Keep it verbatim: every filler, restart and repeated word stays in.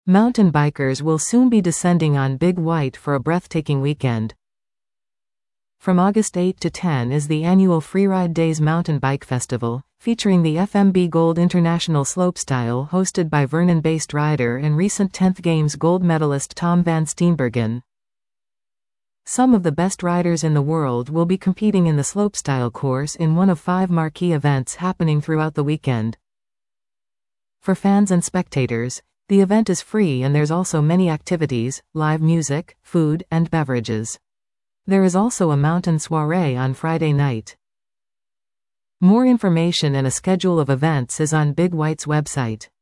Mountain bikers will soon be descending on Big White for a breathtaking weekend. From August eighth to tenth is the annual Freeride Days Mountain Bike Festival, featuring the F M B Gold International Slopestyle hosted by Vernon-based rider and recent tenth Games gold medalist Tom van Steenbergen. Some of the best riders in the world will be competing in the slopestyle course in one of five marquee events happening throughout the weekend. For fans and spectators, the event is free and there's also many activities, live music, food, and beverages. There is also a mountain soiree on Friday night. More information and a schedule of events is on Big White's website.